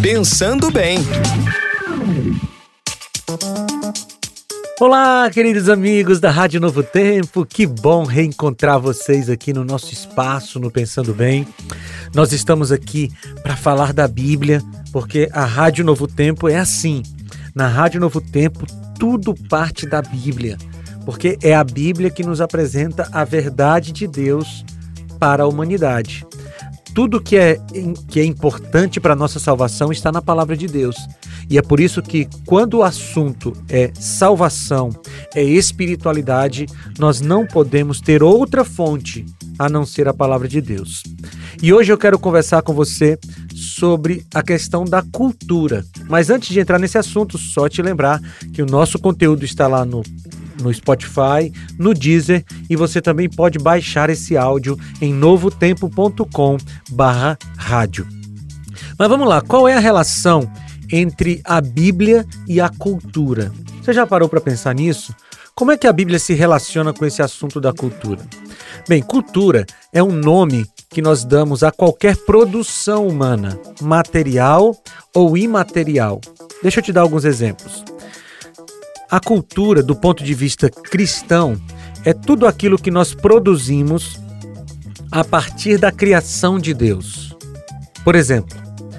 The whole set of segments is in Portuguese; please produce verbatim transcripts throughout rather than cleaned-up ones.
Pensando Bem. Olá, queridos amigos da Rádio Novo Tempo, que bom reencontrar vocês aqui no nosso espaço no Pensando Bem. Nós estamos aqui para falar da Bíblia, porque a Rádio Novo Tempo é assim. Na Rádio Novo Tempo, tudo parte da Bíblia, porque é a Bíblia que nos apresenta a verdade de Deus para a humanidade. Tudo que é, que é importante para a nossa salvação está na palavra de Deus. E é por isso que, quando o assunto é salvação, é espiritualidade, nós não podemos ter outra fonte a não ser a palavra de Deus. E hoje eu quero conversar com você sobre a questão da cultura. Mas antes de entrar nesse assunto, só te lembrar que o nosso conteúdo está lá no no Spotify, no Deezer, e você também pode baixar esse áudio em novotempo ponto com barra rádio. Mas vamos lá, qual é a relação entre a Bíblia e a cultura? Você já parou para pensar nisso? Como é que a Bíblia se relaciona com esse assunto da cultura? Bem, cultura é um nome que nós damos a qualquer produção humana, material ou imaterial. Deixa eu te dar alguns exemplos. A cultura, do ponto de vista cristão, é tudo aquilo que nós produzimos a partir da criação de Deus. Por exemplo,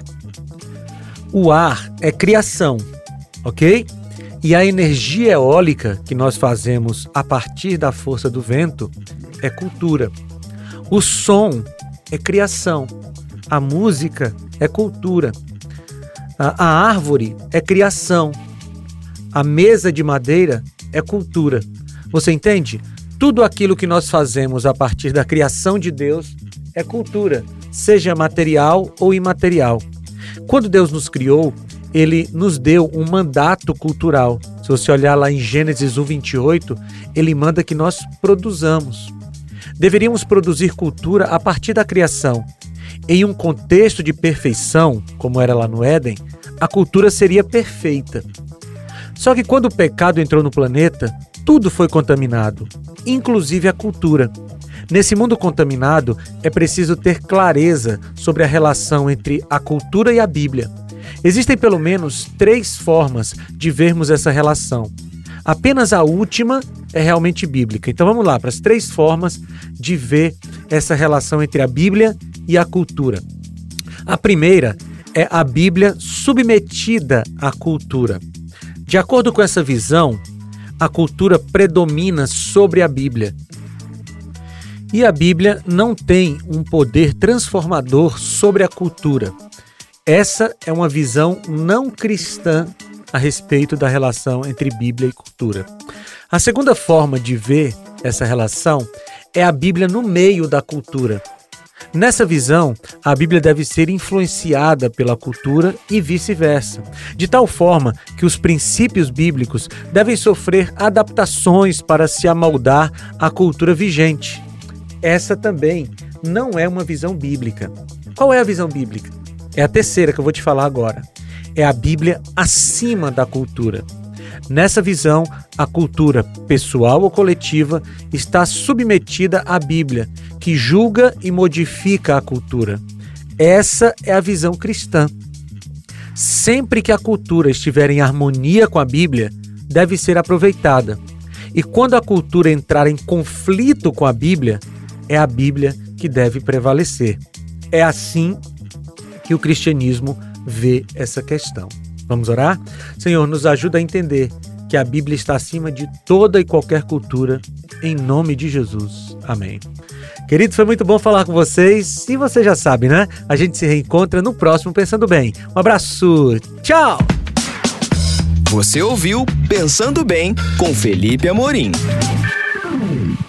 o ar é criação, ok? E a energia eólica que nós fazemos a partir da força do vento é cultura. O som é criação. A música é cultura. A, a árvore é criação. A mesa de madeira é cultura. Você entende? Tudo aquilo que nós fazemos a partir da criação de Deus é cultura, seja material ou imaterial. Quando Deus nos criou, Ele nos deu um mandato cultural. Se você olhar lá em Gênesis um, vinte e oito, Ele manda que nós produzamos. Deveríamos produzir cultura a partir da criação. Em um contexto de perfeição, como era lá no Éden, a cultura seria perfeita. Só que quando o pecado entrou no planeta, tudo foi contaminado, inclusive a cultura. Nesse mundo contaminado, é preciso ter clareza sobre a relação entre a cultura e a Bíblia. Existem pelo menos três formas de vermos essa relação. Apenas a última é realmente bíblica. Então vamos lá para as três formas de ver essa relação entre a Bíblia e a cultura. A primeira é a Bíblia submetida à cultura. De acordo com essa visão, a cultura predomina sobre a Bíblia. E a Bíblia não tem um poder transformador sobre a cultura. Essa é uma visão não cristã a respeito da relação entre Bíblia e cultura. A segunda forma de ver essa relação é a Bíblia no meio da cultura. Nessa visão, a Bíblia deve ser influenciada pela cultura e vice-versa, de tal forma que os princípios bíblicos devem sofrer adaptações para se amoldar à cultura vigente. Essa também não é uma visão bíblica. Qual é a visão bíblica? É a terceira que eu vou te falar agora. É a Bíblia acima da cultura. Nessa visão, a cultura pessoal ou coletiva está submetida à Bíblia, que julga e modifica a cultura. Essa é a visão cristã. Sempre que a cultura estiver em harmonia com a Bíblia, deve ser aproveitada. E quando a cultura entrar em conflito com a Bíblia, é a Bíblia que deve prevalecer. É assim que o cristianismo vê essa questão. Vamos orar? Senhor, nos ajuda a entender que a Bíblia está acima de toda e qualquer cultura, em nome de Jesus. Amém. Queridos, foi muito bom falar com vocês. E você já sabe, né? A gente se reencontra no próximo Pensando Bem. Um abraço. Tchau! Você ouviu Pensando Bem com Felipe Amorim.